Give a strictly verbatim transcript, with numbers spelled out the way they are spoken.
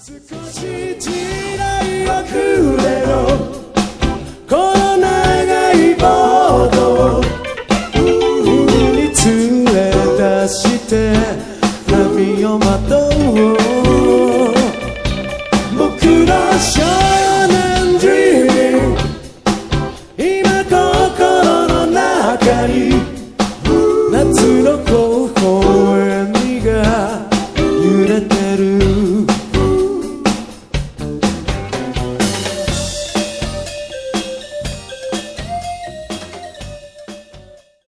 少し時代遅れのこの長いボードを海に連れ出して波をまと